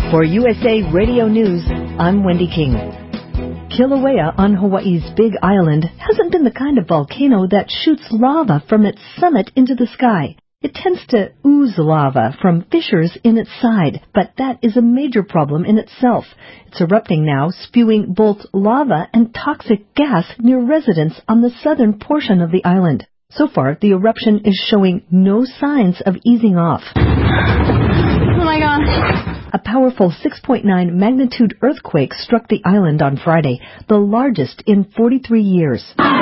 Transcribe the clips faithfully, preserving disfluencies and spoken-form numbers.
For U S A Radio News, I'm Wendy King. Kilauea on Hawaii's Big Island hasn't been the kind of volcano that shoots lava from its summit into the sky. It tends to ooze lava from fissures in its side, but that is a major problem in itself. It's erupting now, spewing both lava and toxic gas near residents on the southern portion of the island. So far, the eruption is showing no signs of easing off. Oh my gosh. A powerful six point nine magnitude earthquake struck the island on Friday, the largest in forty-three years.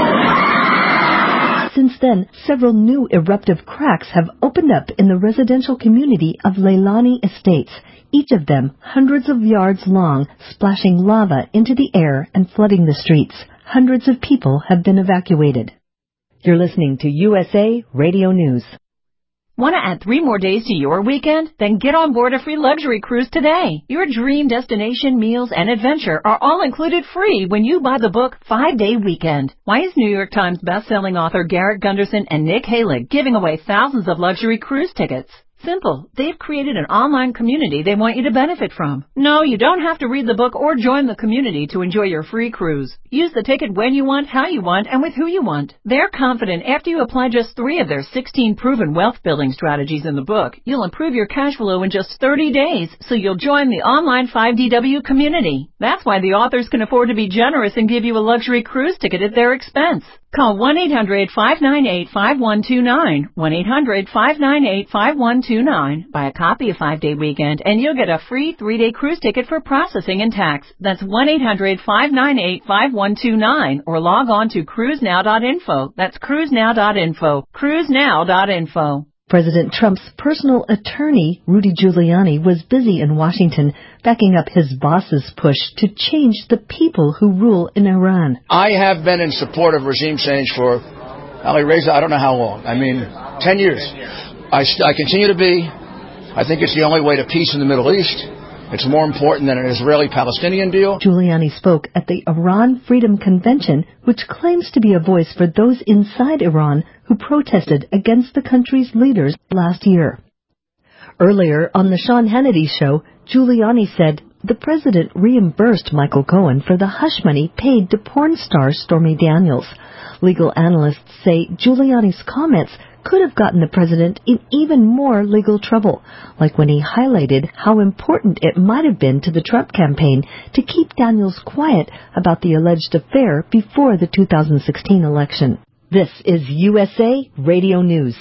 Since then, several new eruptive cracks have opened up in the residential community of Leilani Estates, each of them hundreds of yards long, splashing lava into the air and flooding the streets. Hundreds of people have been evacuated. You're listening to U S A Radio News. Want to add three more days to your weekend? Then get on board a free luxury cruise today. Your dream destination, meals, and adventure are all included free when you buy the book Five Day Weekend. Why is New York Times bestselling author Garrett Gunderson and Nick Halig giving away thousands of luxury cruise tickets? Simple. They've created an online community they want you to benefit from. No, you don't have to read the book or join the community to enjoy your free cruise. Use the ticket when you want, how you want, and with who you want. They're confident after you apply just three of their sixteen proven wealth-building strategies in the book, you'll improve your cash flow in just thirty days, so you'll join the online five D W community. That's why the authors can afford to be generous and give you a luxury cruise ticket at their expense. Call one eight hundred five nine eight five one two nine, one eight hundred five nine eight five one two nine. Buy a copy of Five Day Weekend and you'll get a free three-day cruise ticket for processing and tax. That's one eight hundred five nine eight five one two nine or log on to cruise now dot info. That's cruise now dot info. cruise now dot info. President Trump's personal attorney, Rudy Giuliani, was busy in Washington backing up his boss's push to change the people who rule in Iran. I have been in support of regime change for, Ali Reza, I don't know how long. I mean, ten years. I, I continue to be. I think it's the only way to peace in the Middle East. It's more important than an Israeli-Palestinian deal. Giuliani spoke at the Iran Freedom Convention, which claims to be a voice for those inside Iran who protested against the country's leaders last year. Earlier on the Sean Hannity show, Giuliani said the president reimbursed Michael Cohen for the hush money paid to porn star Stormy Daniels. Legal analysts say Giuliani's comments could have gotten the president in even more legal trouble, like when he highlighted how important it might have been to the Trump campaign to keep Daniels quiet about the alleged affair before the two thousand sixteen election. This is U S A Radio News.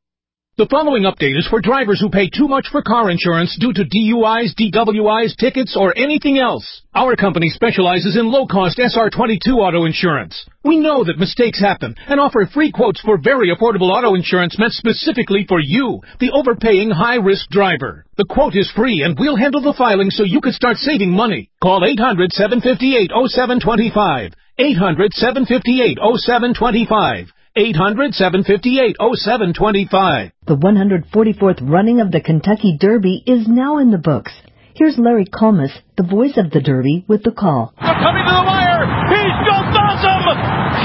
The following update is for drivers who pay too much for car insurance due to D U Is, D W Is, tickets, or anything else. Our company specializes in low-cost S R twenty-two auto insurance. We know that mistakes happen and offer free quotes for very affordable auto insurance meant specifically for you, the overpaying high-risk driver. The quote is free and we'll handle the filing so you can start saving money. Call eight hundred seven five eight oh seven two five. eight hundred seven five eight oh seven two five. eight hundred seven five eight oh seven two five. The one hundred forty-fourth running of the Kentucky Derby is now in the books. Here's Larry Colmus, the voice of the Derby, with the call. Coming to the wire, he's Joe Awesome!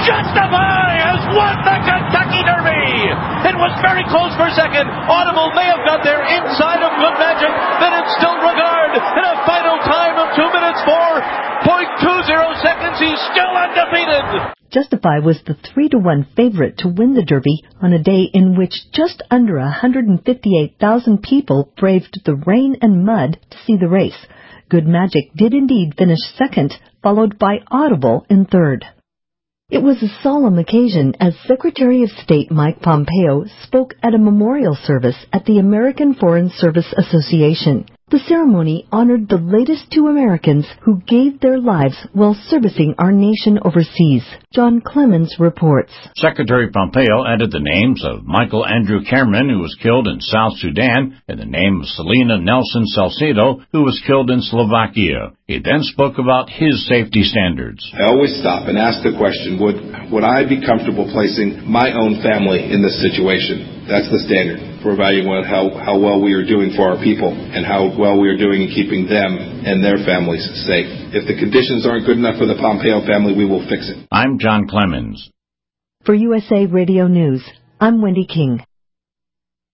Justify has won the Kentucky Derby! It was very close for a second. Audible may have got there inside of Good Magic, then it's still Regard, in a final time of two minutes four point two zero seconds. He's still undefeated. Justify was the three to one favorite to win the Derby on a day in which just under one hundred fifty-eight thousand people braved the rain and mud to see the race. Good Magic did indeed finish second, followed by Audible in third. It was a solemn occasion as Secretary of State Mike Pompeo spoke at a memorial service at the American Foreign Service Association. The ceremony honored the latest two Americans who gave their lives while servicing our nation overseas. John Clemens reports. Secretary Pompeo added the names of Michael Andrew Cameron, who was killed in South Sudan, and the name of Selena Nelson Salcedo, who was killed in Slovakia. He then spoke about his safety standards. I always stop and ask the question, would, would I be comfortable placing my own family in this situation? That's the standard for evaluating how, how well we are doing for our people and how well we are doing in keeping them and their families safe. If the conditions aren't good enough for the Pompeo family, we will fix it. I'm John Clemens. For U S A Radio News, I'm Wendy King.